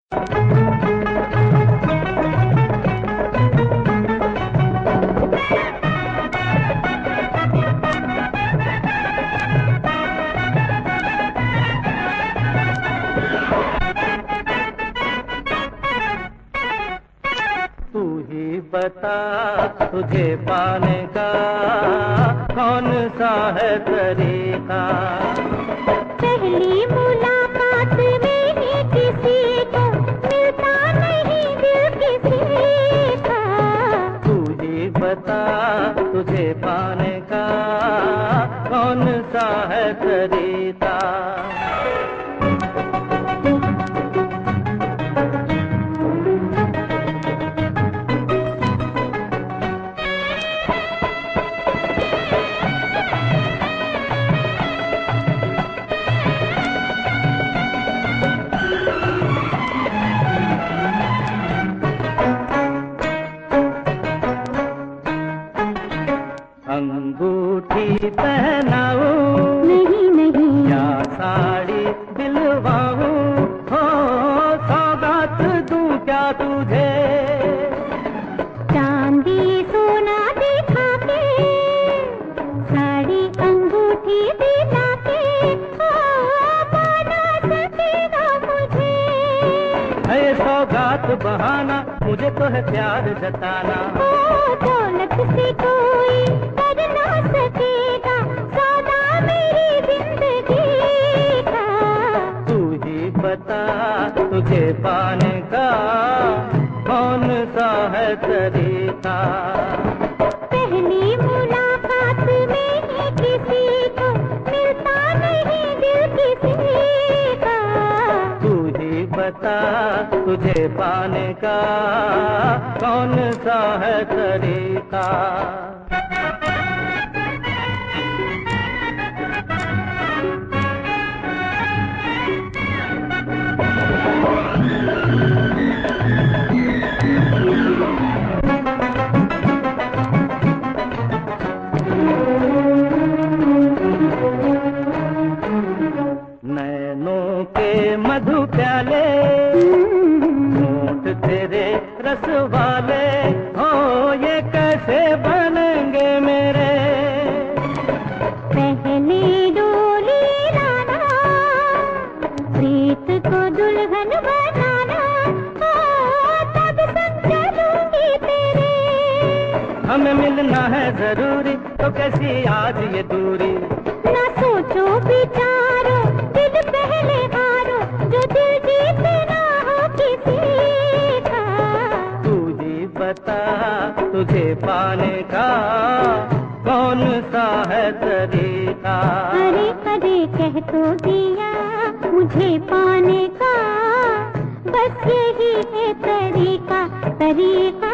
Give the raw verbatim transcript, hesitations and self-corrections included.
बता तुझे पाने का कौन सा है तरीका। पहली मुलाकात में ही किसी को मिलता नहीं दिल किसी का। तू ही बता तुझे पाने का कौन सा है तरीका। अंगूठी पहनाऊं नहीं नहीं, या साड़ी दिलवाऊं, हो सौगात दूं क्या तुझे। चांदी सोना दिखा के, साड़ी अंगूठी दिला के, हो बना सकेगा मुझे। है सौगात बहाना, मुझे तो है प्यार जताना। ओ दौलत से कोई कर ना सकेगा सौदा मेरी जिंदगी का। तू ही बता तुझे पाने का कौन सा है तरीका। पहली मुलाकात में ही किसी को मिलता नहीं दिल किसी का। तू ही बता तुझे पाने का कौन सा है तरीका। नैनों के मधु प्याले, होंठ तेरे रस वाले, हो ये कैसे बनेंगे मेरे। पहले डोली लाना, प्रीत को दुल्हन बनाना, हो तब संग चलूंगी तेरे। हमें मिलना है जरूरी, तो कैसी आज ये दूरी। ना सोचो विचारो दिल पहले हारो, जो दिल जीते ना हो किसी का। तू ही बता तुझे पाने का कौन सा है तरीका। अरे अरे कह तो दिया मुझे पाने का, बस यही है तरीका तरीका।